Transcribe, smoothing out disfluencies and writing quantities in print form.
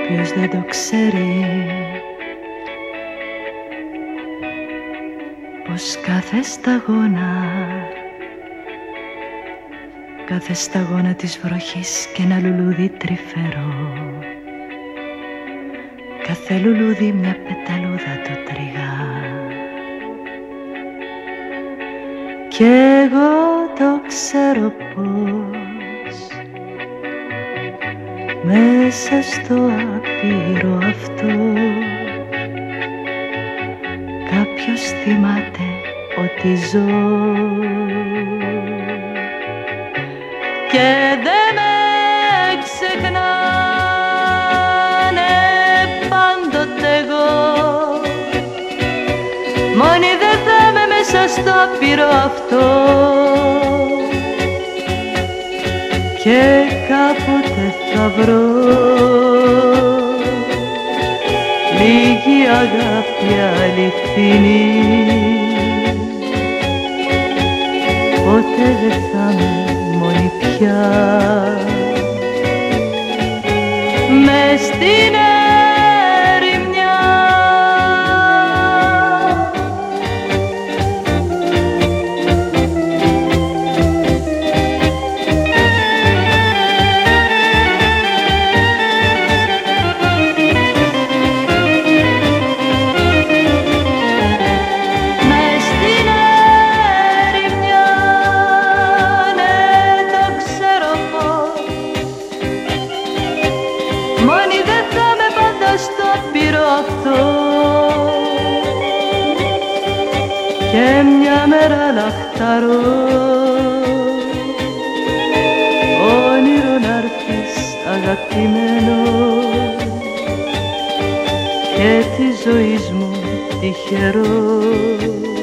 Ποιος δεν το ξέρει πως κάθε σταγόνα της βροχής και ένα λουλούδι τρυφερό, κάθε λουλούδι μια πεταλούδα το τριγά. Κι εγώ το ξέρω πως μέσα στο απείρο αυτό κάποιος θυμάται ότι ζω και δεν με ξεχνάνε πάντοτε εγώ. Μόνη δεν θα είμαι μέσα στο απείρο αυτό και κάποτε θα βρω λίγη αγάπη αληθινή. Ποτέ δεν θα είμαι μόνη πια μες στην ερημιά. Μόνη δεν θα είμαι πάντα στο απείρο αυτό και μια μέρα λαχταρώ όνειρο να'ρθεις αγαπημένο και της ζωής μου τυχερό.